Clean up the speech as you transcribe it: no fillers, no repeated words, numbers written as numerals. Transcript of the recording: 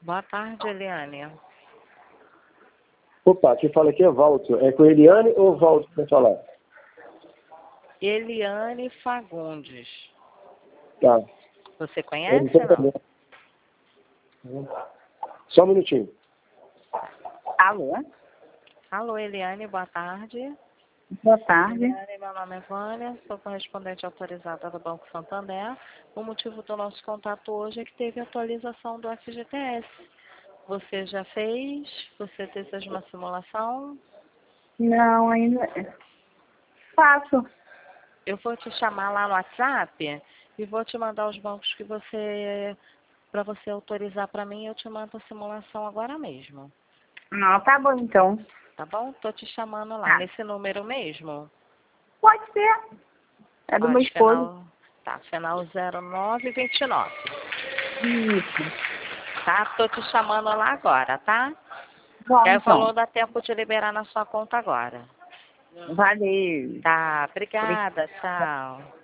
Boa tarde, Eliane. Opa, quem fala aqui é Valto. É com Eliane ou Valto para falar? Eliane Fagundes. Tá. Você conhece, não? Só um minutinho. Alô? Alô, Eliane, boa tarde. Boa tarde. Eliane, meu nome é Vânia, sou correspondente autorizada do Banco Santander. O motivo do nosso contato hoje é que teve atualização do FGTS. Você já fez? Você deseja uma simulação? Não, ainda faço. Eu vou te chamar lá no WhatsApp e vou te mandar os bancos que para você autorizar para mim, eu te mando a simulação agora mesmo. Não, tá bom então. Tá bom? Tô te chamando lá. Tá. Nesse número mesmo? Pode ser. É do meu esposo. Final 0929. Isso. Tá? Tô te chamando lá agora, tá? Bom, É o então. valor, dá tempo de liberar na sua conta agora. Valeu. Tá, obrigada, tchau.